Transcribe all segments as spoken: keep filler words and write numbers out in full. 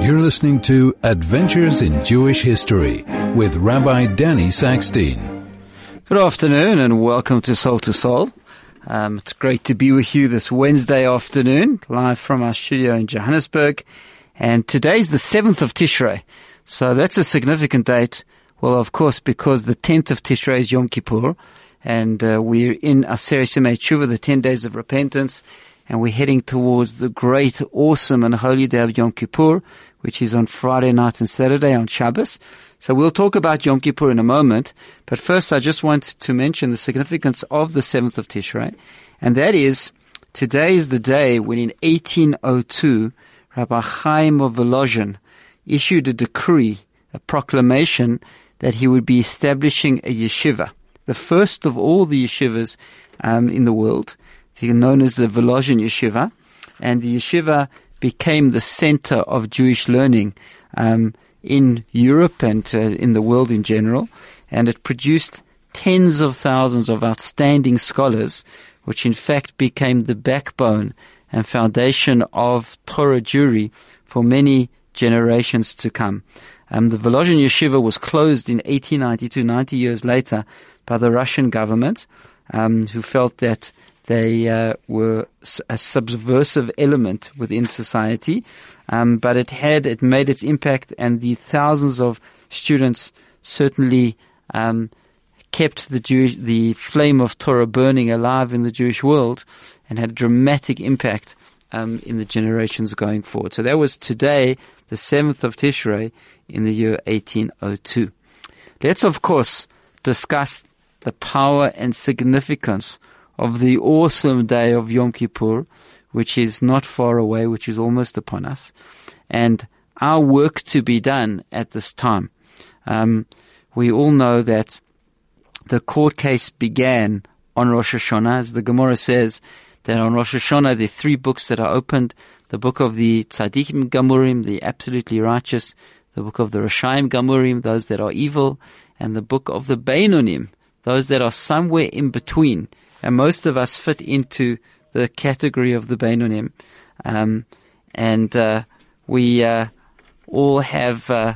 You're listening to Adventures in Jewish History with Rabbi Danny Sackstein. Good afternoon and welcome to Soul to Soul. Um, it's great to be with you this Wednesday afternoon, live from our studio in Johannesburg. And today's the seventh of Tishrei. So that's a significant date. Well, of course, because the tenth of Tishrei is Yom Kippur. And uh, we're in Aseret Yemei Tshuva, the ten days of repentance. And we're heading towards the great, awesome and holy day of Yom Kippur, which is on Friday night and Saturday on Shabbos. So we'll talk about Yom Kippur in a moment. But first, I just want to mention the significance of the seventh of Tishrei. And that is, today is the day when in eighteen oh two, Rabbi Chaim of Volozhin issued a decree, a proclamation, that he would be establishing a yeshiva, the first of all the yeshivas um, in the world, known as the Volozhin Yeshiva. And the yeshiva became the center of Jewish learning um, in Europe and uh, in the world in general. And it produced tens of thousands of outstanding scholars, which in fact became the backbone and foundation of Torah Jewry for many generations to come. Um, the Volozhin Yeshiva was closed in eighteen ninety-two, ninety years later, by the Russian government, um, who felt that they uh, were a subversive element within society, um, but it had, it made its impact, and the thousands of students certainly um, kept the Jewish, the flame of Torah burning alive in the Jewish world, and had a dramatic impact um, in the generations going forward. So that was today, the seventh of Tishrei, in the year eighteen oh two. Let's, of course, discuss the power and significance of the awesome day of Yom Kippur, which is not far away, which is almost upon us, and our work to be done at this time. Um, we all know that the court case began on Rosh Hashanah, as the Gemara says that on Rosh Hashanah there are three books that are opened: the book of the Tzadikim Gamurim, the absolutely righteous; the book of the Rashaim Gamurim, those that are evil; and the book of the Beinonim, those that are somewhere in between. And most of us fit into the category of the Beinonim. Um, and uh, we uh, all have uh,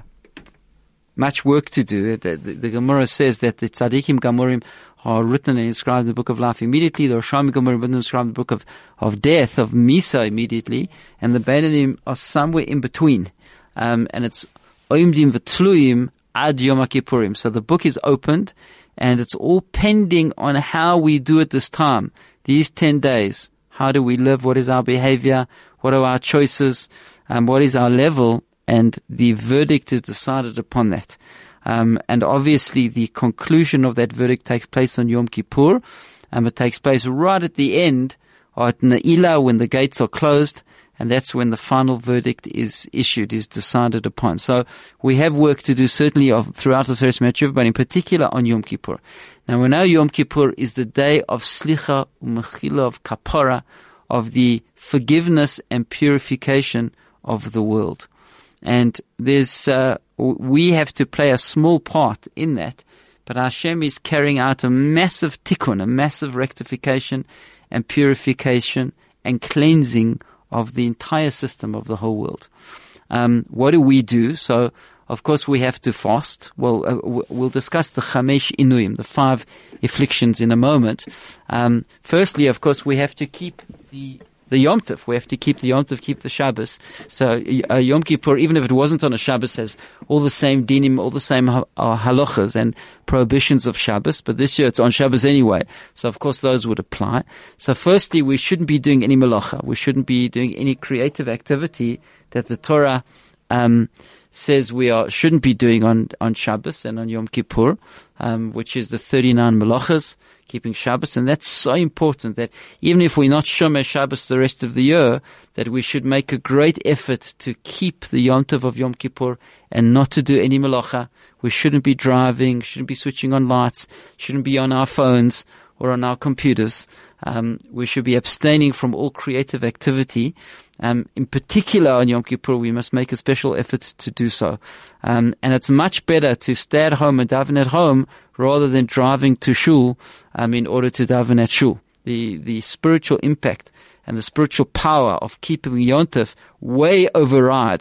much work to do. The, the, the Gemara says that the Tzadikim Gamurim are written and inscribed in the book of life immediately. The Rashaim Gamurim are written and inscribed in the book of, of death, of Misa immediately. And the Beinonim are somewhere in between. Um, and it's Oimdim V'Tluyim Ad Yom Kippurim. So the book is opened, and it's all pending on how we do at this time, these ten days. How do we live? What is our behavior? What are our choices? Um, what is our level? And the verdict is decided upon that. Um, and obviously the conclusion of that verdict takes place on Yom Kippur. Um, it takes place right at the end, or at Ne'ilah, when the gates are closed. And that's when the final verdict is issued, is decided upon. So we have work to do, certainly of, throughout the Aseret Yemei Tshuva, but in particular on Yom Kippur. Now we know Yom Kippur is the day of Slicha Umechila, of Kapara, of the forgiveness and purification of the world. And there's, uh, we have to play a small part in that, but Hashem is carrying out a massive tikkun, a massive rectification and purification and cleansing of the entire system of the whole world. Um, what do we do? So, of course, we have to fast. Well, uh, we'll discuss the Chamesh Inuyim, the five afflictions, in a moment. Um, firstly, of course, we have to keep the the Yom Tov. We have to keep the Yom Tov, keep the Shabbos. So, uh, Yom Kippur, even if it wasn't on a Shabbos, has all the same dinim, all the same ha- uh, halachas and prohibitions of Shabbos. But this year it's on Shabbos anyway. So, of course, those would apply. So, firstly, we shouldn't be doing any malacha. We shouldn't be doing any creative activity that the Torah um, says we are shouldn't be doing on, on Shabbos and on Yom Kippur, um, which is the thirty-nine malachas, keeping Shabbos. And that's so important that even if we're not Shomer Shabbos the rest of the year, that we should make a great effort to keep the Yom Tov of Yom Kippur and not to do any malacha. We shouldn't be driving, shouldn't be switching on lights, shouldn't be on our phones or on our computers. Um, we should be abstaining from all creative activity. Um, in particular on Yom Kippur, we must make a special effort to do so. Um, and it's much better to stay at home and daven at home rather than driving to shul um, in order to daven at shul. The the spiritual impact and the spiritual power of keeping the Yom Tov way overrides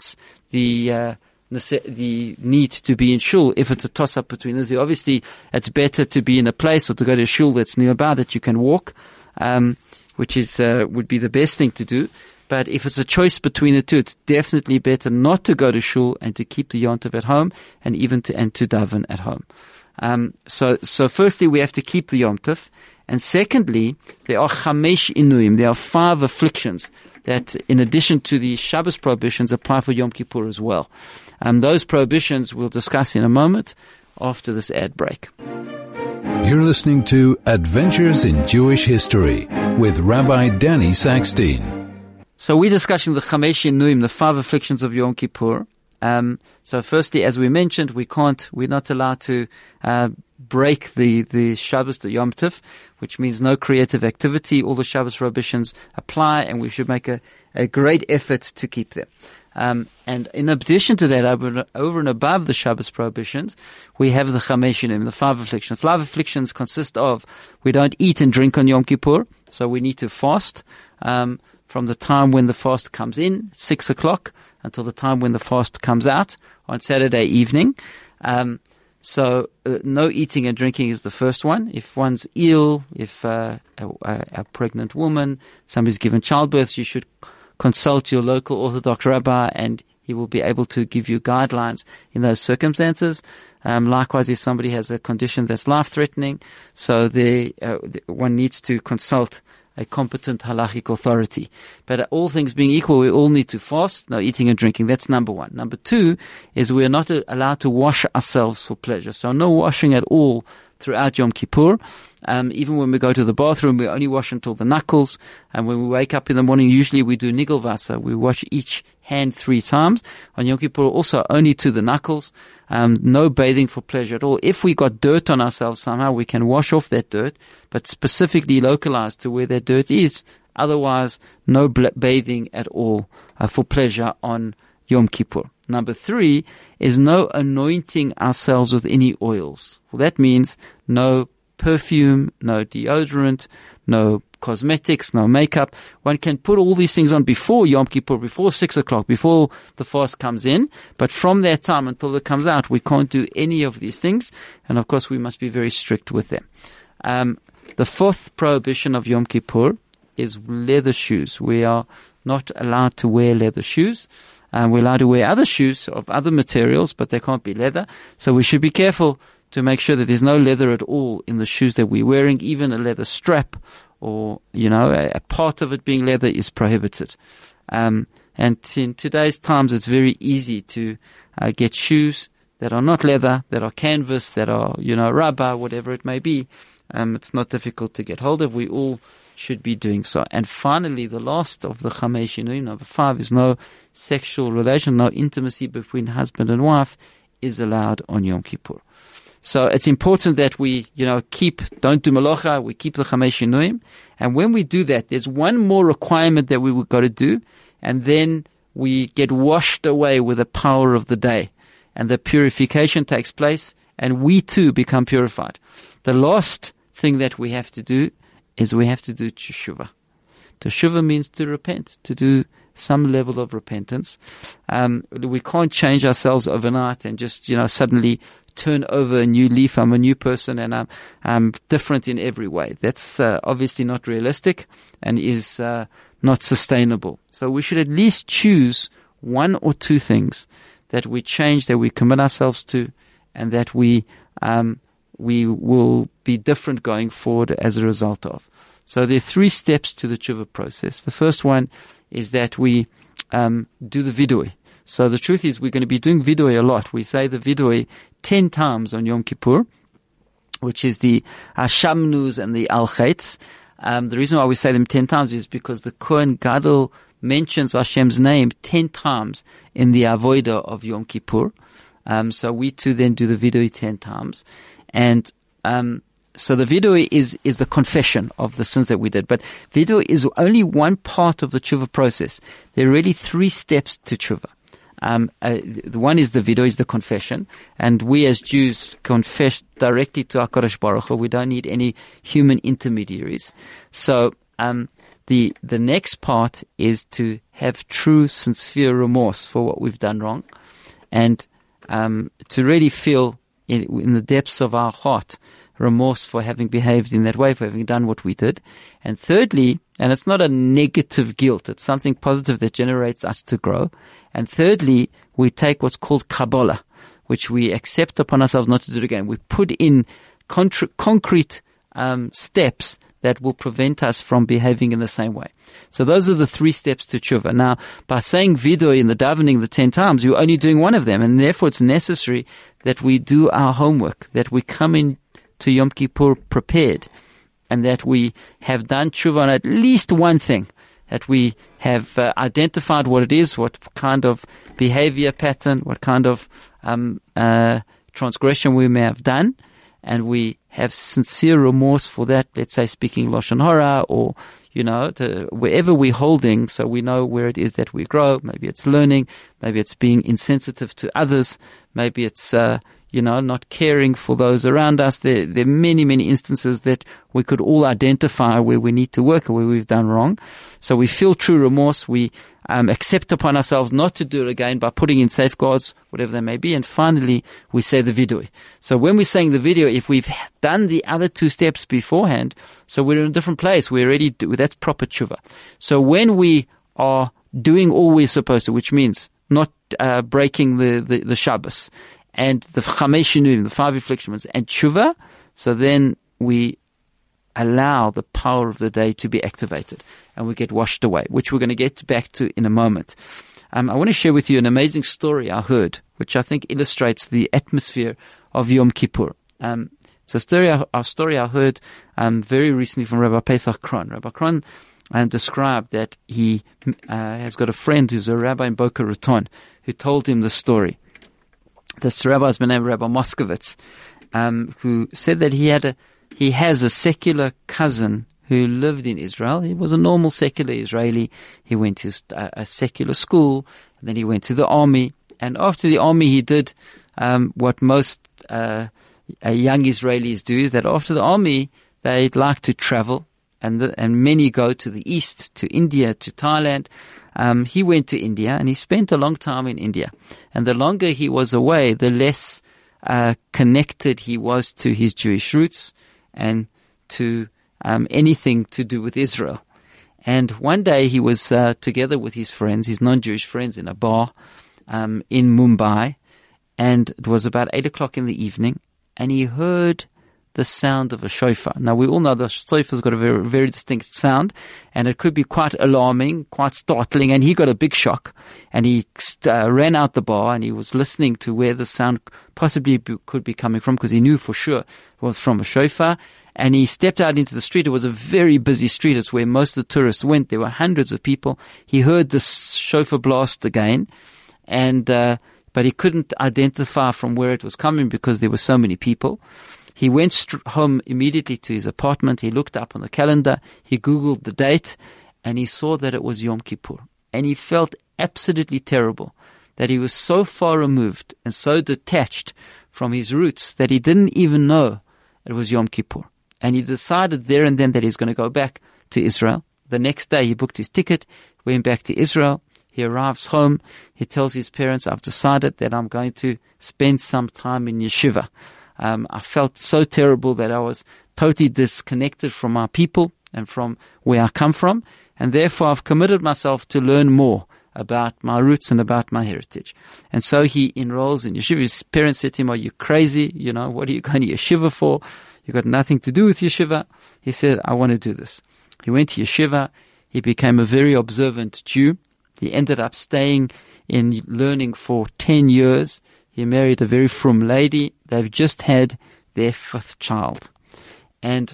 the uh, the need to be in shul if it's a toss-up between the two. Obviously, it's better to be in a place or to go to a shul that's nearby that you can walk, um, which is uh, would be the best thing to do. But if it's a choice between the two, it's definitely better not to go to shul and to keep the Yom Tov at home, and even to and to daven at home. Um, so, so firstly, we have to keep the Yom Tov, and secondly, there are chamesh inuim. There are five afflictions that, in addition to the Shabbos prohibitions, apply for Yom Kippur as well. Um, those prohibitions we'll discuss in a moment after this ad break. You're listening to Adventures in Jewish History with Rabbi Danny Sackstein. So we're discussing the Chamesh Inuim, the five afflictions of Yom Kippur. Um, so firstly, as we mentioned, we can't, we're not allowed to uh, break the, the Shabbos, the Yom Tov, which means no creative activity. All the Shabbos prohibitions apply, and we should make a, a great effort to keep them. Um, and in addition to that, over, over and above the Shabbos prohibitions, we have the Chamesh Inuim, the five afflictions. Five afflictions consist of, we don't eat and drink on Yom Kippur, so we need to fast. Um, from the time when the fast comes in, six o'clock, until the time when the fast comes out on Saturday evening. Um, so uh, no eating and drinking is the first one. If one's ill, if uh, a, a pregnant woman, somebody's given childbirth, you should consult your local Orthodox rabbi, and he will be able to give you guidelines in those circumstances. Um, likewise, if somebody has a condition that's life-threatening, so they, uh, one needs to consult a competent halachic authority. But all things being equal, we all need to fast, no eating and drinking. That's number one. Number two is we are not allowed to wash ourselves for pleasure. So no washing at all throughout Yom Kippur. Um, even when we go to the bathroom, we only wash until the knuckles. And when we wake up in the morning, usually we do nigel vasa. We wash each hand three times. On Yom Kippur, also only to the knuckles. Um, no bathing for pleasure at all. If we got dirt on ourselves somehow, we can wash off that dirt, but specifically localized to where that dirt is. Otherwise, no bathing at all uh, for pleasure on Yom Kippur. Number three is no anointing ourselves with any oils. Well, that means no perfume, no deodorant, no cosmetics, no makeup. One can put all these things on before Yom Kippur, before six o'clock, before the fast comes in. But from that time until it comes out, we can't do any of these things. And of course, we must be very strict with them. Um, the fourth prohibition of Yom Kippur is leather shoes. We are not allowed to wear leather shoes. Um, we're allowed to wear other shoes of other materials, but they can't be leather. So we should be careful to make sure that there's no leather at all in the shoes that we're wearing. Even a leather strap or, you know, a, a part of it being leather is prohibited. Um, and in today's times, it's very easy to uh, get shoes that are not leather, that are canvas, that are, you know, rubber, whatever it may be. Um, it's not difficult to get hold of. We all should be doing so. And finally, the last of the Chamesh Inuim, number five, is no sexual relation, no intimacy between husband and wife is allowed on Yom Kippur. So it's important that we, you know, keep, don't do malacha, we keep the Chamesh Inuim. And when we do that, there's one more requirement that we we've got to do, and then we get washed away with the power of the day. And the purification takes place, and we too become purified. The last thing that we have to do is we have to do teshuvah. Teshuvah means to repent, to do some level of repentance. Um, we can't change ourselves overnight and just, you know, suddenly turn over a new leaf. I'm a new person and I'm, I'm different in every way. That's uh, obviously not realistic and is uh, not sustainable. So we should at least choose one or two things that we change, that we commit ourselves to, and that we um, we will be different going forward as a result of. So there are three steps to the tshuva process. The first one is that we um, do the vidui. So the truth is we're going to be doing vidui a lot. We say the vidui ten times on Yom Kippur, which is the Hashamnus and the Al-Chetz. Um, the reason why we say them ten times is because the Kohen Gadol mentions Hashem's name ten times in the Avodah of Yom Kippur. Um, so we too then do the vidui ten times. And um, so the vidui is is the confession of the sins that we did. But vidui is only one part of the tshuva process. There are really three steps to tshuva. Um, uh, the one is the vidui, is the confession, and we as Jews confess directly to HaKadosh Baruch Hu. We don't need any human intermediaries. So um, the the next part is to have true, sincere remorse for what we've done wrong, and um, to really feel in, in the depths of our heart remorse for having behaved in that way, for having done what we did. And thirdly, and it's not a negative guilt, it's something positive that generates us to grow. And thirdly, we take what's called Kabbalah, which we accept upon ourselves not to do it again. We put in contra- concrete um, steps that will prevent us from behaving in the same way. So those are the three steps to tshuva. Now, by saying vidui in the davening the ten times, you're only doing one of them, and therefore it's necessary that we do our homework, that we come in to Yom Kippur prepared, and that we have done tshuva on at least one thing, that we have uh, identified what it is, what kind of behavior pattern, what kind of um, uh, transgression we may have done, and we have sincere remorse for that, let's say speaking Lashon Hara, or, you know, to wherever we're holding, so we know where it is that we grow. Maybe it's learning, maybe it's being insensitive to others, maybe it's, uh, you know, not caring for those around us. There, there are many, many instances that we could all identify where we need to work or where we've done wrong. So we feel true remorse. We um, accept upon ourselves not to do it again by putting in safeguards, whatever they may be. And finally, we say the vidui. So when we're saying the vidui, if we've done the other two steps beforehand, so we're in a different place. We're already do, that's proper tshuva. So when we are doing all we're supposed to, which means not uh, breaking the, the, the Shabbos, and the Chamesh Shinurim, the five afflictions, and tshuva, so then we allow the power of the day to be activated, and we get washed away, which we're going to get back to in a moment. Um, I want to share with you an amazing story I heard, which I think illustrates the atmosphere of Yom Kippur. Um, it's a story, a story I heard um, very recently from Rabbi Pesach Kron. Rabbi Kron uh, described that he uh, has got a friend who's a rabbi in Boca Raton who told him the story. This rabbi has been named Rabbi Moskowitz, um, who said that he had a, he has a secular cousin who lived in Israel. He was a normal secular Israeli. He went to a, a secular school, and then he went to the army. And after the army, he did um, what most uh, uh, young Israelis do: is that after the army, they'd like to travel, and the, and many go to the east, to India, to Thailand. Um, he went to India, and he spent a long time in India. And the longer he was away, the less uh, connected he was to his Jewish roots and to um, anything to do with Israel. And one day he was uh, together with his friends, his non-Jewish friends, in a bar um, in Mumbai, and it was about eight o'clock in the evening, and he heard the sound of a shofar. Now, we all know the shofar's got a very, very distinct sound, and it could be quite alarming, quite startling, and he got a big shock, and he uh, ran out the bar, and he was listening to where the sound possibly be, could be coming from, because he knew for sure it was from a shofar, and he stepped out into the street. It was a very busy street. It's where most of the tourists went. There were hundreds of people. He heard the shofar blast again, and uh, but he couldn't identify from where it was coming because there were so many people. He went st- home immediately to his apartment. He looked up on the calendar. He Googled the date, and he saw that it was Yom Kippur. And he felt absolutely terrible that he was so far removed and so detached from his roots that he didn't even know it was Yom Kippur. And he decided there and then that he's going to go back to Israel. The next day he booked his ticket, went back to Israel. He arrives home. He tells his parents, I've decided that I'm going to spend some time in yeshiva. Um, I felt so terrible that I was totally disconnected from my people and from where I come from. And therefore I've committed myself to learn more about my roots and about my heritage. And so he enrolls in yeshiva. His parents said to him, are you crazy? You know, what are you going to yeshiva for? You've got nothing to do with yeshiva. He said, I want to do this. He went to yeshiva. He became a very observant Jew. He ended up staying in learning for ten years. He married a very frum lady. They've just had their fifth child. And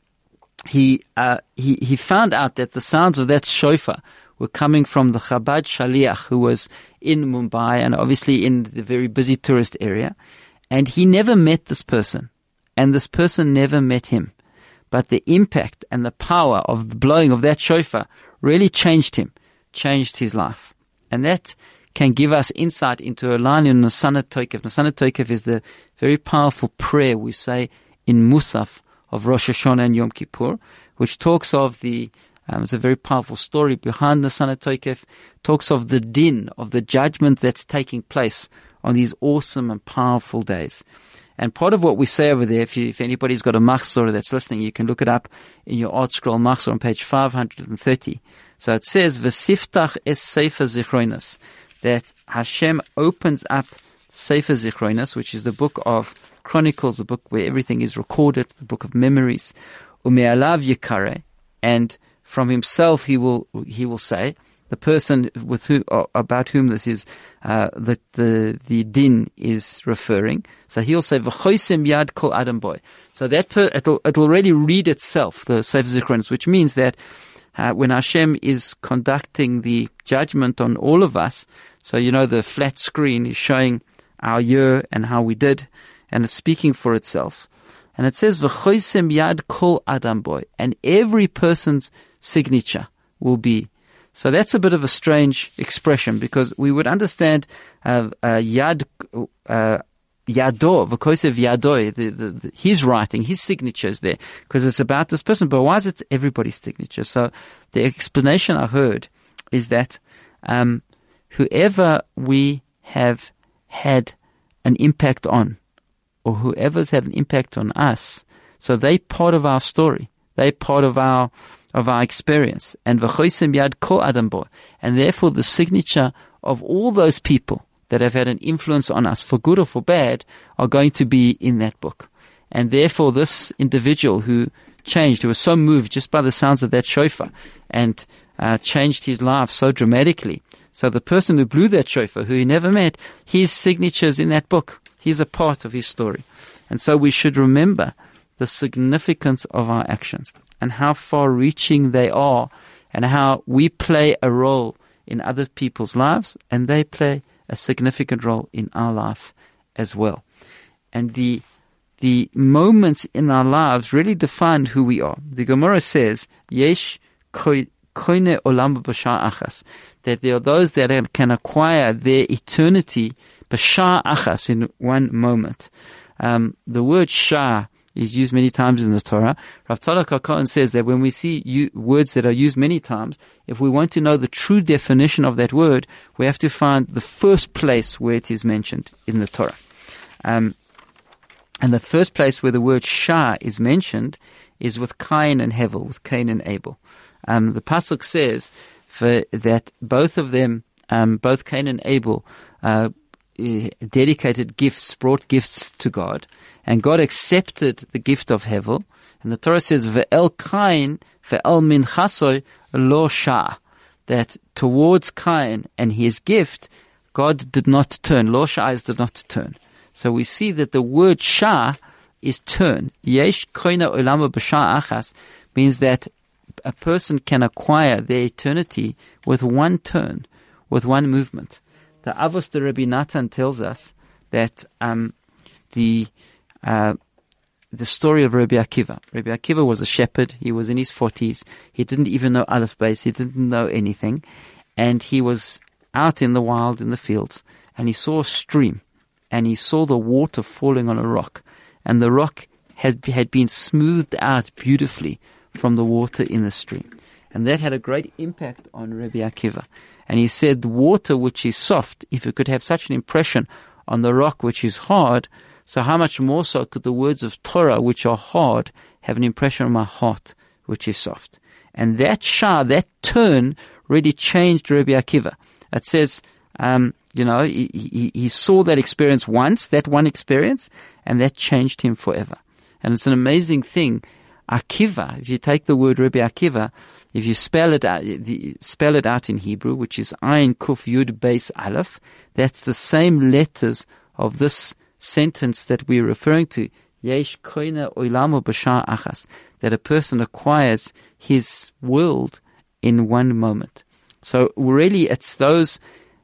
he, uh, he, he found out that the sounds of that shofar were coming from the Chabad Shaliach, who was in Mumbai and obviously in the very busy tourist area. And he never met this person. And this person never met him. But the impact and the power of the blowing of that shofar really changed him, changed his life. And that can give us insight into a line in Nosana Toikev. Nosana Toikev is the very powerful prayer we say in Musaf of Rosh Hashanah and Yom Kippur, which talks of the Um, it's a very powerful story behind Nisan HaTokef. Talks of the din, of the judgment that's taking place on these awesome and powerful days. And part of what we say over there, if, you, if anybody's got a machzor that's listening, you can look it up in your Art Scroll machzor on page five hundred thirty. So it says, V'siftach es Sefer Zichronos, that Hashem opens up Sefer Zichronos, which is the book of Chronicles, the book where everything is recorded, the book of memories. Ume'alav Yikare, and from himself he will he will say, the person with who about whom this is uh, the the the din is referring. So he'll say v'choisem yad kol adam boy. So that per, it'll it'll already read itself, the Sefer Zichronos, which means that uh, when Hashem is conducting the judgment on all of us, so you know the flat screen is showing our year and how we did, and it's speaking for itself. And it says v'choisem yad kol adam boy, and every person's signature will be. So that's a bit of a strange expression, because we would understand uh, uh, yad uh, yado, v'kosev yadoi, the, the, the, his writing, his signature is there, because it's about this person. But why is it everybody's signature? So the explanation I heard is that um, whoever we have had an impact on, or whoever's had an impact on us, so they part of our story, they part of our of our experience, and v'choisem yad kol adam bo, and therefore the signature of all those people that have had an influence on us, for good or for bad, are going to be in that book. And therefore this individual who changed, who was so moved just by the sounds of that shofar, and uh, changed his life so dramatically, so the person who blew that shofar, who he never met, his signature is in that book. He's a part of his story. And so we should remember the significance of our actions, and how far-reaching they are, and how we play a role in other people's lives, and they play a significant role in our life as well. And the the moments in our lives really define who we are. The Gemara says, Yesh koine olam b'shah achas, that there are those that can acquire their eternity b'shah achas, in one moment. Um, the word shah is used many times in the Torah. Rav Tzadok HaKohen says that when we see u- words that are used many times, if we want to know the true definition of that word, we have to find the first place where it is mentioned in the Torah. Um, and the first place where the word Shah is mentioned is with Cain and Hevel, with Cain and Abel. Um, the Pasuk says for that both of them, um, both Cain and Abel, uh, dedicated gifts, brought gifts to God, and God accepted the gift of Hevel. And the Torah says, Ve'el Cain, ve'el minchasoy lo shah, that towards Cain and his gift, God did not turn. Lo shah did not turn. So we see that the word shah is turn. Yesh koina olama b'shah achas means that a person can acquire their eternity with one turn, with one movement. The Avos de Rabbi Natan tells us that um, the uh, the story of Rabbi Akiva. Rabbi Akiva was a shepherd. He was in his forties. He didn't even know Aleph Beis. He didn't know anything. And he was out in the wild, in the fields, and he saw a stream, and he saw the water falling on a rock. And the rock had, had been smoothed out beautifully from the water in the stream. And that had a great impact on Rabbi Akiva. And he said, the water which is soft, if it could have such an impression on the rock which is hard, so how much more so could the words of Torah, which are hard, have an impression on my heart, which is soft. And that shah, that turn, really changed Rabbi Akiva. It says, um, you know, he, he, he saw that experience once, that one experience, and that changed him forever. And it's an amazing thing. Akiva, if you take the word Rabbi Akiva, if you spell it out, the, spell it out in Hebrew, which is Ayin Kuf Yud Beis Aleph, that's the same letters of this sentence that we're referring to. Yesh koina oilamo b'shah achas, that a person acquires his world in one moment. So really, it's those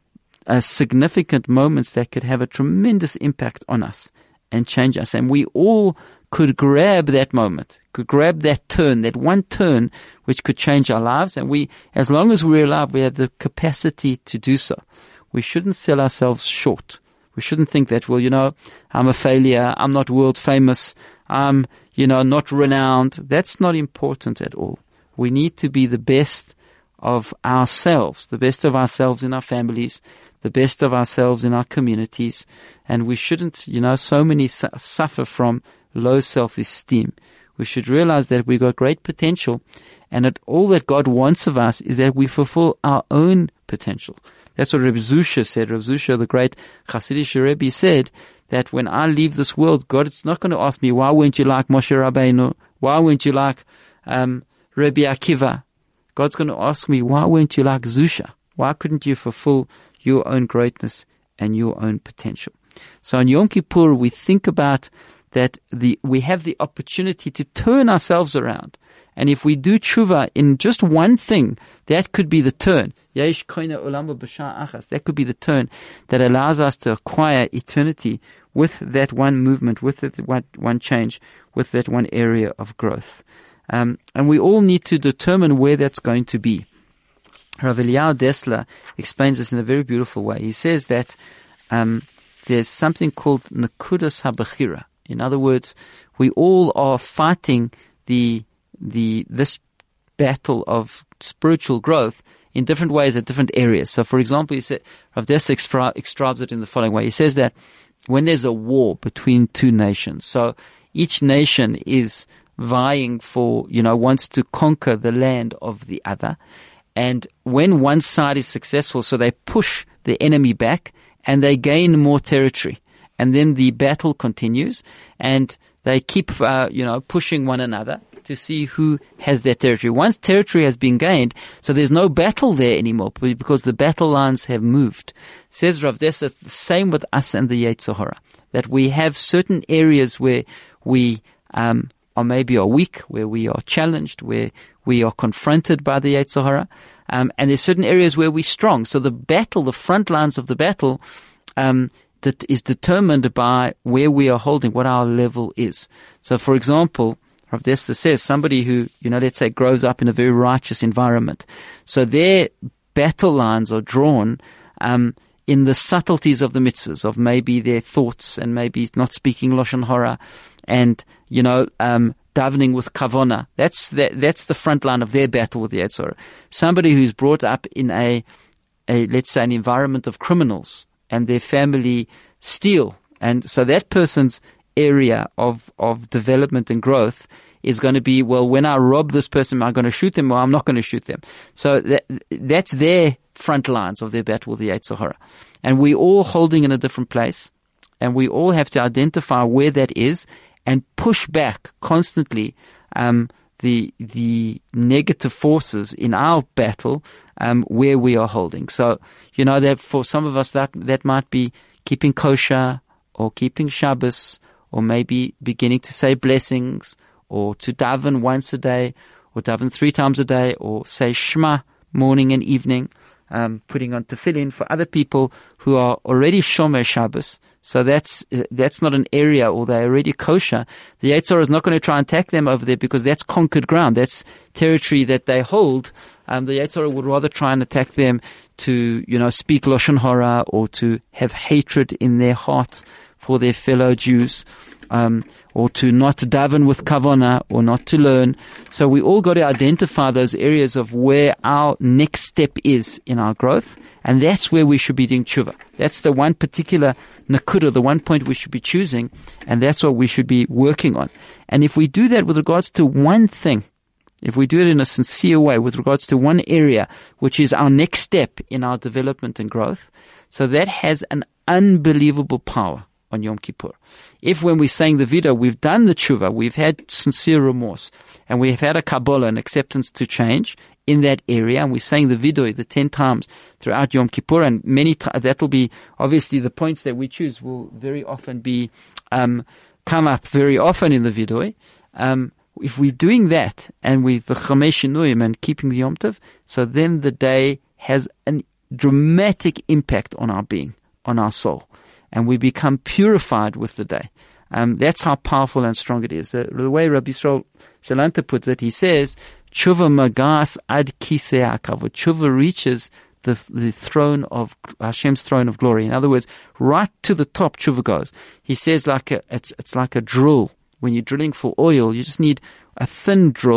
uh, significant moments that could have a tremendous impact on us and change us. And we all could grab that moment, could grab that turn, that one turn which could change our lives. And we, as long as we're alive, we have the capacity to do so. We shouldn't sell ourselves short. We shouldn't think that, well, you know, I'm a failure, I'm not world famous, I'm, you know, not renowned. That's not important at all. We need to be the best of ourselves, the best of ourselves in our families, the best of ourselves in our communities. And we shouldn't, you know, so many su- suffer from low self-esteem. We should realize that we've got great potential, and that all that God wants of us is that we fulfill our own potential. That's what Reb Zusha said. Reb Zusha, the great Hasidic Rebbe, said that when I leave this world, God is not going to ask me, why weren't you like Moshe Rabbeinu? Why weren't you like um, Rabbi Akiva? God's going to ask me, why weren't you like Zusha? Why couldn't you fulfill your own greatness and your own potential? So on Yom Kippur, we think about that the we have the opportunity to turn ourselves around. And if we do tshuva in just one thing, that could be the turn. That could be the turn that allows us to acquire eternity with that one movement, with that one, one change, with that one area of growth. Um, and we all need to determine where that's going to be. Rav Eliyahu Dessler explains this in a very beautiful way. He says that um, there's something called Nekudas HaBechira. In other words, we all are fighting the the this battle of spiritual growth in different ways at different areas. So, for example, he said, Rav Dessler extrapolates it in the following way. He says that when there's a war between two nations, so each nation is vying for, you know, wants to conquer the land of the other. And when one side is successful, so they push the enemy back and they gain more territory. And then the battle continues, and they keep, uh, you know, pushing one another to see who has their territory. Once territory has been gained, so there's no battle there anymore because the battle lines have moved. Says Rav Dessler, it's the same with us and the Yetzer Hara, that we have certain areas where we um, are maybe are weak, where we are challenged, where we are confronted by the Yetzer Hara, um, and there's certain areas where we're strong. So the battle, the front lines of the battle, um, that is determined by where we are holding, what our level is. So, for example, Rav Dessler says somebody who, you know, let's say grows up in a very righteous environment. So their battle lines are drawn um, in the subtleties of the mitzvahs, of maybe their thoughts and maybe not speaking Lashon Hara and, you know, um, davening with kavona. That's the, that's the front line of their battle with the Yetzer Hara. Somebody who's brought up in a, a, let's say, an environment of criminals, and their family steal. And so that person's area of, of development and growth is going to be, well, when I rob this person, am I going to shoot them or I'm not going to shoot them? So that, that's their front lines of their battle with the Yetzer Hara. And we're all holding in a different place, and we all have to identify where that is and push back constantly um, the the negative forces in our battle um, where we are holding. So, you know, that for some of us that that might be keeping kosher or keeping Shabbos, or maybe beginning to say blessings, or to daven once a day, or daven three times a day, or say Shema morning and evening, um, putting on tefillin. For other people who are already Shomer Shabbos, so that's that's not an area, or they're already kosher, the Yetzer Hara is not going to try and attack them over there because that's conquered ground. That's territory that they hold. Um, the Yetzer Hara would rather try and attack them to, you know, speak Lashon Hara, or to have hatred in their hearts for their fellow Jews, um, or to not daven with kavana, or not to learn. So we all got to identify those areas of where our next step is in our growth, and that's where we should be doing tshuva. That's the one particular nakuda, the one point we should be choosing, and that's what we should be working on. And if we do that with regards to one thing, if we do it in a sincere way with regards to one area, which is our next step in our development and growth, so that has an unbelievable power on Yom Kippur. If when we're saying the video, we've done the tshuva, we've had sincere remorse, and we've had a kabbalah, an acceptance to change in that area, and we're saying the video the ten times throughout Yom Kippur, and many times, that'll be, obviously the points that we choose will very often be, um, come up very often in the video. Um, if we're doing that, and with the Chamesh Shinuyim and keeping the Yom Tov, so then the day has a dramatic impact on our being, on our soul, and we become purified with the day. Um, that's how powerful and strong it is. The, the way Rabbi Yisrael Salanter puts it, he says, Tshuva magas ad kisei hakavod. Tshuva reaches the the throne of Hashem's throne of glory. In other words, right to the top, tshuva goes. He says, like a, it's it's like a drill. When you're drilling for oil, you just need a thin drill,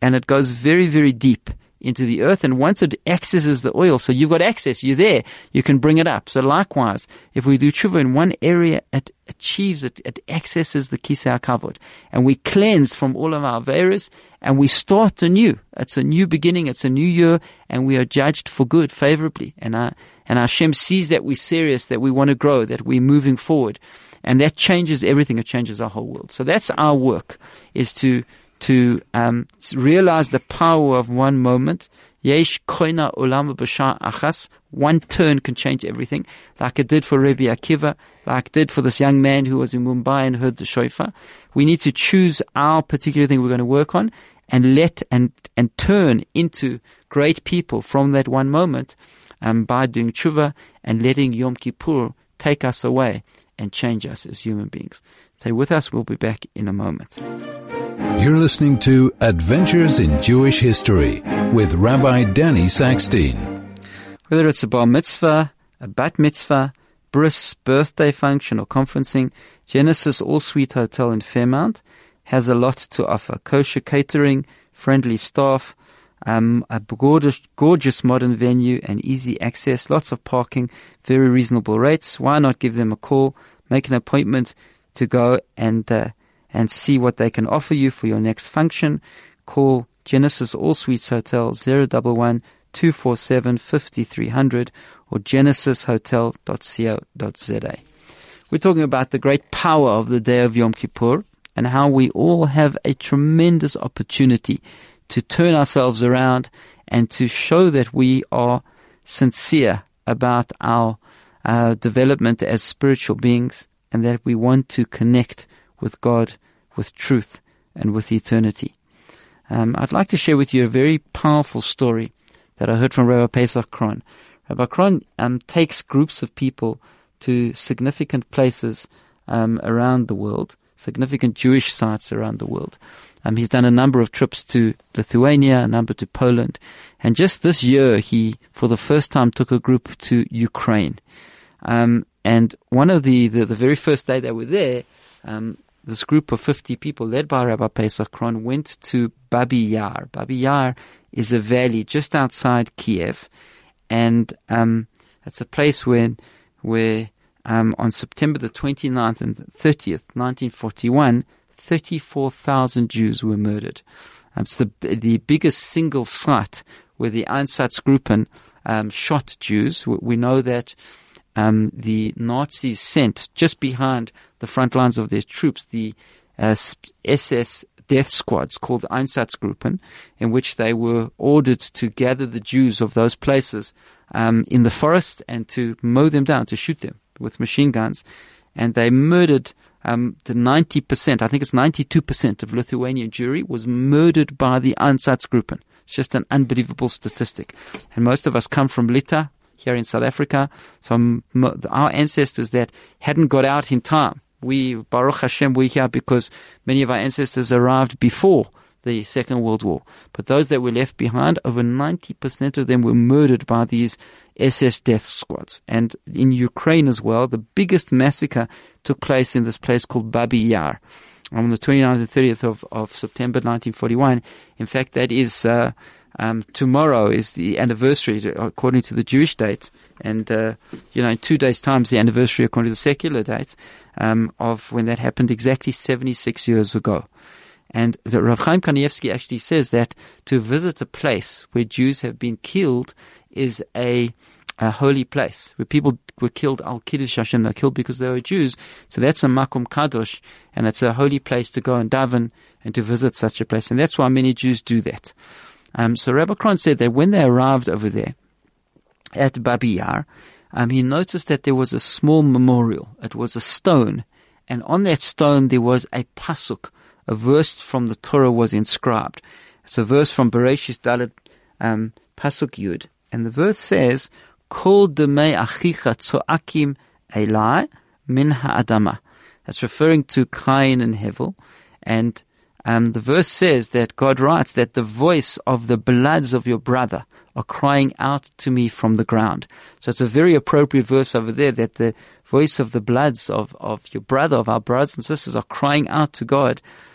and it goes very, very deep into the earth. And once it accesses the oil, so you've got access, you're there, you can bring it up. So likewise, if we do tshuva in one area, it achieves it, it accesses the Kisei HaKavod, and we cleanse from all of our averos, and we start anew. It's a new beginning, it's a new year, and we are judged for good, favorably. And our, and Hashem sees that we're serious, that we want to grow, that we're moving forward. And that changes everything, it changes our whole world. So that's our work, is to to um, realize the power of one moment. Yesh koina olam b'shah achas. One turn can change everything, like it did for Rabbi Akiva, like it did for this young man who was in Mumbai and heard the shofar. We need to choose our particular thing we're going to work on, and let and and turn into great people from that one moment, um, by doing tshuva and letting Yom Kippur take us away and change us as human beings. Stay with us. We'll be back in a moment. You're listening to Adventures in Jewish History with Rabbi Danny Sackstein. Whether it's a bar mitzvah, a bat mitzvah, bris, birthday function or conferencing, Genesis All Suite Hotel in Fairmount has a lot to offer. Kosher catering, friendly staff, um, a gorgeous, gorgeous modern venue and easy access, lots of parking, very reasonable rates. Why not give them a call, make an appointment to go and uh, and see what they can offer you for your next function. Call Genesis All Suites Hotel zero one one, two four seven, five three zero zero or genesis hotel dot co dot z a. We're talking about the great power of the day of Yom Kippur and how we all have a tremendous opportunity to turn ourselves around and to show that we are sincere about our uh, development as spiritual beings, and that we want to connect with God, with truth, and with eternity. Um, I'd like to share with you a very powerful story that I heard from Rabbi Pesach Kron. Rabbi Kron um, takes groups of people to significant places um, around the world, significant Jewish sites around the world. Um, he's done a number of trips to Lithuania, a number to Poland, and just this year he, for the first time, took a group to Ukraine. Um, and one of the, the, the very first day they were there, um, this group of fifty people led by Rabbi Pesach Kron went to Babi Yar. Babi Yar is a valley just outside Kiev, and um, it's a place where, where um, on September the twenty-ninth and thirtieth, nineteen forty-one, thirty-four thousand Jews were murdered. Um, it's the the biggest single site where the Einsatzgruppen um, shot Jews. We, we know that Um, the Nazis sent just behind the front lines of their troops the uh, S S death squads called Einsatzgruppen, in which they were ordered to gather the Jews of those places um, in the forest and to mow them down, to shoot them with machine guns. And they murdered um, the ninety percent, I think it's ninety-two percent of Lithuanian Jewry was murdered by the Einsatzgruppen. It's just an unbelievable statistic. And most of us come from Lita, here in South Africa. So our ancestors that hadn't got out in time, we, Baruch Hashem, we're here because many of our ancestors arrived before the Second World War. But those that were left behind, over ninety percent of them were murdered by these S S death squads. And in Ukraine as well, the biggest massacre took place in this place called Babi Yar on the twenty-ninth and thirtieth of, of September nineteen forty-one. In fact, that is uh, Um, tomorrow is the anniversary, according to the Jewish date, and uh, you know, in two days' time is the anniversary according to the secular date um, of when that happened exactly seventy-six years ago. And the Rav Chaim Kanievsky actually says that to visit a place where Jews have been killed is a, a holy place, where people were killed al kiddush Hashem, they're killed because they were Jews. So that's a makom kadosh, and it's a holy place to go and daven and to visit such a place, and that's why many Jews do that. Um, so Rabbi Kron said that when they arrived over there at Babi Yar, um, he noticed that there was a small memorial. It was a stone, and on that stone there was a pasuk, a verse from the Torah was inscribed. It's a verse from Bereshis Dalet um, pasuk Yud, and the verse says, "Kol demei achicha tzoakim elai min ha'adama." That's referring to Cain and Hevel, and Um, the verse says that God writes that the voice of the bloods of your brother are crying out to me from the ground. So it's a very appropriate verse over there, that the voice of the bloods of, of your brother, of our brothers and sisters, are crying out to God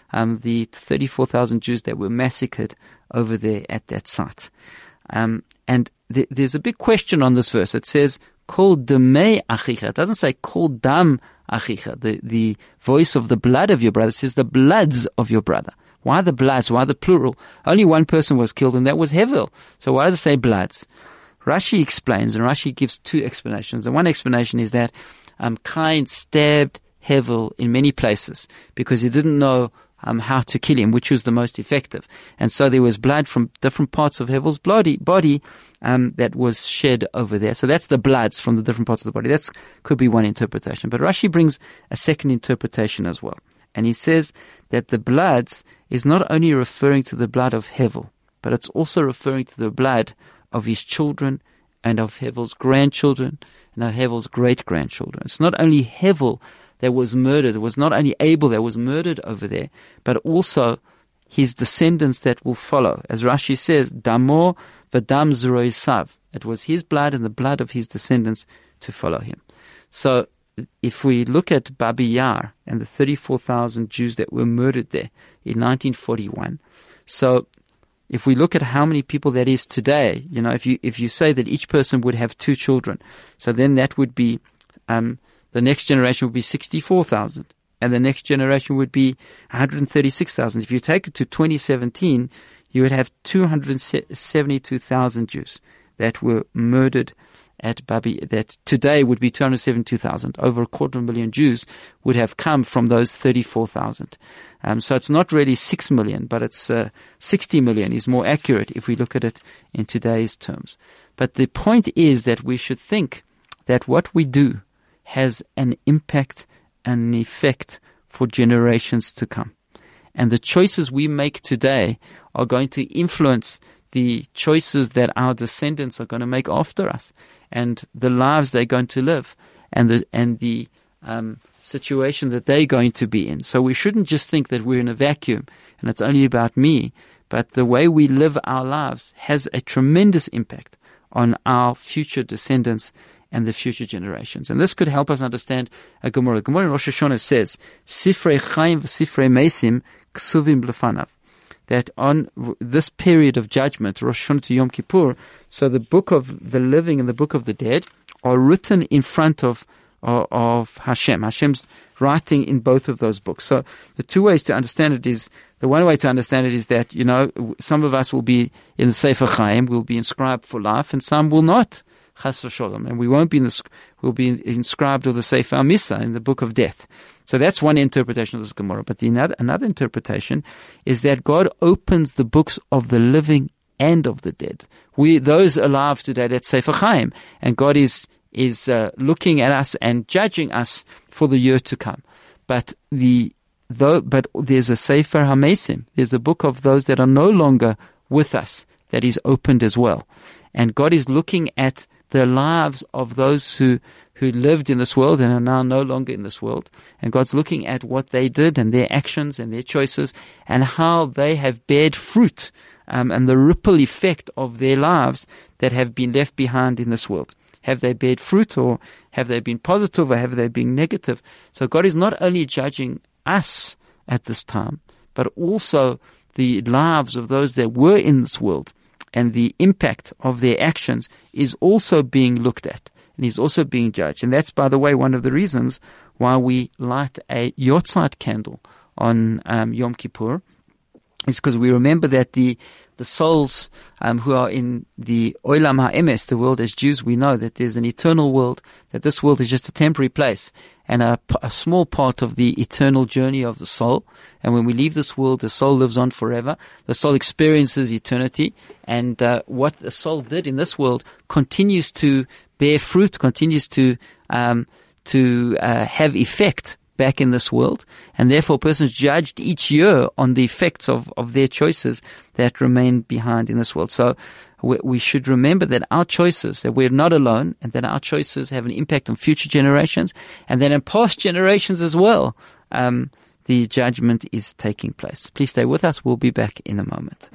um, the thirty-four thousand Jews that were massacred over there at that site. Um, and th- there's a big question on this verse. It says, Kol damei achicha. It doesn't say Kol dam achicha, the, the voice of the blood of your brother. It says the bloods of your brother. Why the bloods? Why the plural? Only one person was killed, and that was Hevel. So why does it say bloods? Rashi explains, and Rashi gives two explanations. The one explanation is that um, Cain stabbed Hevel in many places because he didn't know um, how to kill him, which was the most effective. And so there was blood from different parts of Hevel's body, body um, that was shed over there. So that's the bloods from the different parts of the body. That could be one interpretation. But Rashi brings a second interpretation as well. And he says that the bloods is not only referring to the blood of Hevel, but it's also referring to the blood of his children and of Hevel's grandchildren and of Hevel's great-grandchildren. It's not only Hevel that was murdered, it was not only Abel that was murdered over there, but also his descendants that will follow. As Rashi says, Damor v'dam zuroi sav. It was his blood and the blood of his descendants to follow him. So if we look at Babi Yar and the thirty-four thousand Jews that were murdered there in nineteen forty-one, so if we look at how many people that is today, you know, if you if you say that each person would have two children, so then that would be, um, the next generation would be sixty-four thousand, and the next generation would be one hundred thirty-six thousand. If you take it to twenty seventeen, you would have two hundred seventy-two thousand Jews that were murdered at Babi, that today would be two hundred seventy-two thousand. Over a quarter of a million Jews would have come from those thirty-four thousand. Um, so it's not really six million, but it's uh, sixty million is more accurate if we look at it in today's terms. But the point is that we should think that what we do has an impact and an effect for generations to come. And the choices we make today are going to influence the choices that our descendants are going to make after us, and the lives they're going to live, and the and the um, situation that they're going to be in. So we shouldn't just think that we're in a vacuum and it's only about me, but the way we live our lives has a tremendous impact on our future descendants and the future generations. And this could help us understand a Gemara. Gemara in Rosh Hashanah says, Sifrei Chaim v'Sifrei Mesim ksuvim lefanav. That on this period of judgment, Rosh Hashanah to Yom Kippur, so the book of the living and the book of the dead are written in front of, of, of Hashem. Hashem's writing in both of those books. So the two ways to understand it is, the one way to understand it is that, you know, some of us will be in the Sefer Chaim, will be inscribed for life, and some will not. Chas v'sholom, and we won't be in the, will be inscribed with the Sefer Amisa in the book of death. So that's one interpretation of this Gemara. But the another, another interpretation is that God opens the books of the living and of the dead. We, those alive today, that's Sefer Chaim, and God is is uh, looking at us and judging us for the year to come. But the though, but there's a Sefer HaMesim. There's a book of those that are no longer with us that is opened as well, and God is looking at the lives of those who, who lived in this world and are now no longer in this world. And God's looking at what they did and their actions and their choices and how they have bared fruit, um, and the ripple effect of their lives that have been left behind in this world. Have they bared fruit, or have they been positive, or have they been negative? So God is not only judging us at this time, but also the lives of those that were in this world. And the impact of their actions is also being looked at, and is also being judged. And that's, by the way, one of the reasons why we light a Yotzeit candle on um, Yom Kippur, is because we remember that the the souls um, who are in the Olam HaEmes, the world as Jews, we know that there's an eternal world, that this world is just a temporary place, and a, a small part of the eternal journey of the soul. And when we leave this world, the soul lives on forever. The soul experiences eternity, and uh, what the soul did in this world continues to bear fruit, continues to um, to uh, have effect back in this world, and therefore persons judged each year on the effects of, of their choices that remain behind in this world. So we, we should remember that our choices, that we're not alone, and that our choices have an impact on future generations, and then in past generations as well. Um, the judgment is taking place. Please stay with us. We'll be back in a moment.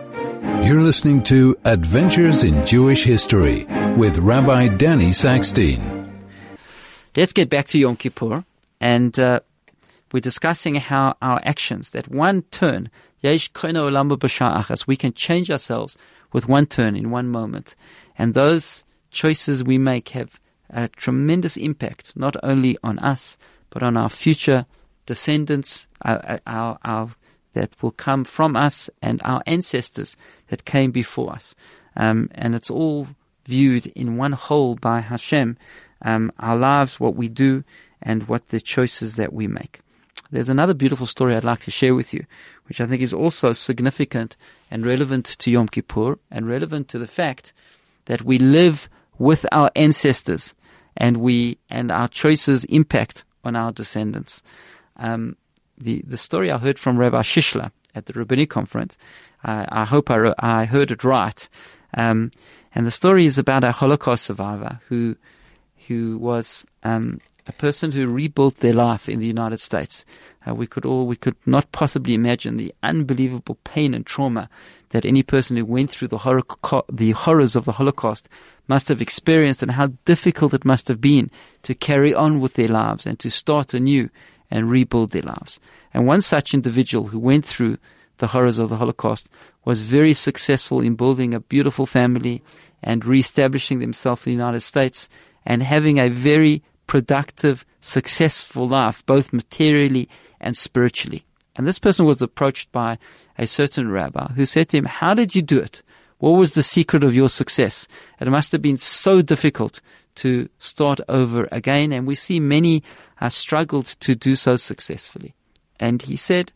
You're listening to Adventures in Jewish History with Rabbi Danny Saxton. Let's get back to Yom Kippur. And uh, we're discussing how our actions, that one turn, yesh kono olam b'sha'ah achas, we can change ourselves with one turn in one moment. And those choices we make have a tremendous impact, not only on us, but on our future descendants, our, our, our that will come from us, and our ancestors that came before us. Um, and it's all viewed in one whole by Hashem, um, our lives, what we do, and what the choices that we make. There's another beautiful story I'd like to share with you, which I think is also significant and relevant to Yom Kippur, and relevant to the fact that we live with our ancestors, and we and our choices impact on our descendants. Um, the the story I heard from Rabbi Shishler at the Rabbinic conference, uh, I hope I, I heard it right, um, and the story is about a Holocaust survivor who who was um, a person who rebuilt their life in the United States. Uh, we could all we could not possibly imagine the unbelievable pain and trauma that any person who went through the horror, the horrors of the Holocaust must have experienced, and how difficult it must have been to carry on with their lives and to start anew and rebuild their lives. And one such individual who went through the horrors of the Holocaust was very successful in building a beautiful family and reestablishing themselves in the United States and having a very productive, successful life, both materially and spiritually. And this person was approached by a certain rabbi who said to him, "How did you do it? What was the secret of your success? It must have been so difficult to start over again." And we see many uh, struggled to do so successfully. And he said,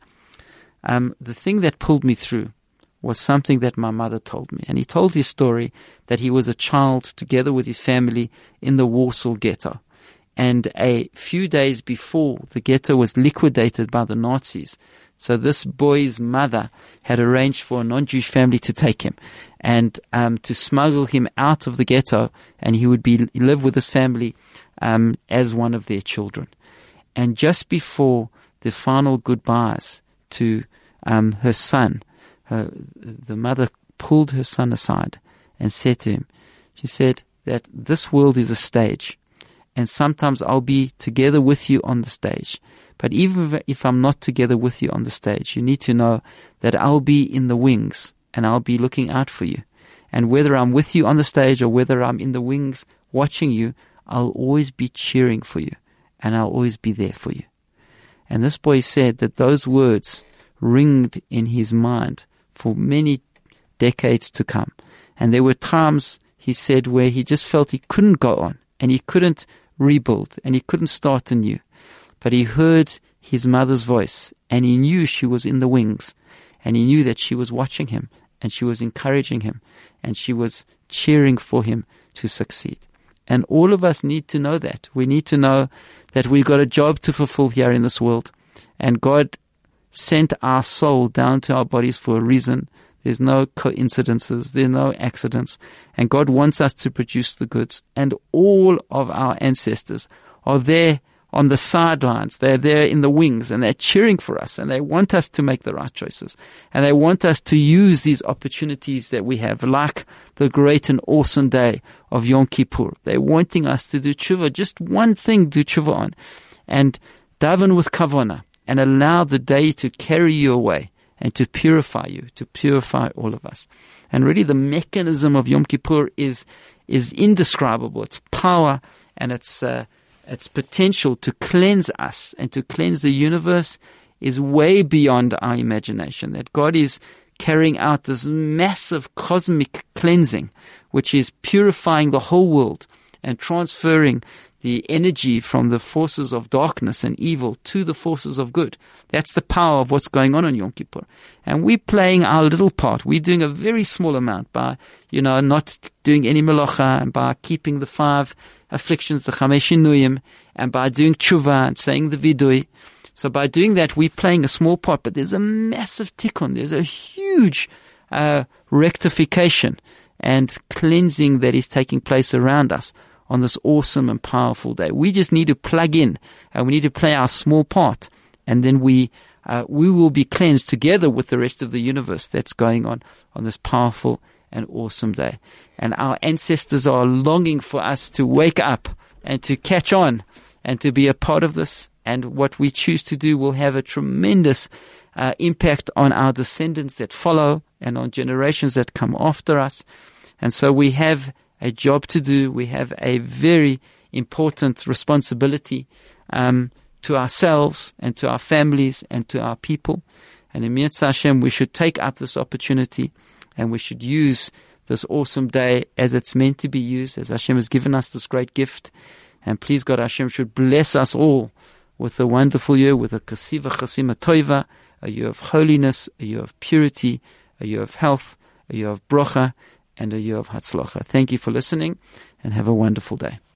um, the thing that pulled me through was something that my mother told me. And he told his story that he was a child together with his family in the Warsaw Ghetto. And a few days before the ghetto was liquidated by the Nazis, so this boy's mother had arranged for a non-Jewish family to take him and um, to smuggle him out of the ghetto, and he would be live with his family um, as one of their children. And just before the final goodbyes to um, her son, her, the mother pulled her son aside and said to him, she said that this world is a stage, and sometimes I'll be together with you on the stage. But even if I'm not together with you on the stage, you need to know that I'll be in the wings and I'll be looking out for you. And whether I'm with you on the stage or whether I'm in the wings watching you, I'll always be cheering for you and I'll always be there for you. And this boy said that those words ringed in his mind for many decades to come. And there were times, he said, where he just felt he couldn't go on and he couldn't rebuild and he couldn't start anew. But he heard his mother's voice and he knew she was in the wings, and he knew that she was watching him and she was encouraging him and she was cheering for him to succeed. And all of us need to know that. We need to know that we've got a job to fulfill here in this world, and God sent our soul down to our bodies for a reason. There's no coincidences. There are no accidents. And God wants us to produce the goods. And all of our ancestors are there on the sidelines. They're there in the wings and they're cheering for us, and they want us to make the right choices. And they want us to use these opportunities that we have, like the great and awesome day of Yom Kippur. They're wanting us to do tshuva, just one thing, do tshuva on, and daven with kavanah, and allow the day to carry you away and to purify you, to purify all of us. And really the mechanism of Yom Kippur is is indescribable. Its power and its uh, its potential to cleanse us and to cleanse the universe is way beyond our imagination. That God is carrying out this massive cosmic cleansing, which is purifying the whole world and transferring the energy from the forces of darkness and evil to the forces of good. That's the power of what's going on on Yom Kippur. And we're playing our little part. We're doing a very small amount by, you know, not doing any melacha, and by keeping the five afflictions, the chamesh shinuyim, and by doing tshuva and saying the vidui. So by doing that, we're playing a small part, but there's a massive tikkun. There's a huge uh, rectification and cleansing that is taking place around us on this awesome and powerful day. We just need to plug in, and we need to play our small part, and then we uh, we will be cleansed together with the rest of the universe that's going on on this powerful and awesome day. And our ancestors are longing for us to wake up and to catch on and to be a part of this And what we choose to do will have a tremendous uh, impact on our descendants that follow and on generations that come after us. And so we have a job to do. We have a very important responsibility um, to ourselves and to our families and to our people. And in Mitzvah Hashem, we should take up this opportunity and we should use this awesome day as it's meant to be used, as Hashem has given us this great gift. And please God, Hashem should bless us all with a wonderful year, with a Kasiva Chasima Toiva, a year of holiness, a year of purity, a year of health, a year of bracha, and a year of Hatzlacha. Thank you for listening and have a wonderful day.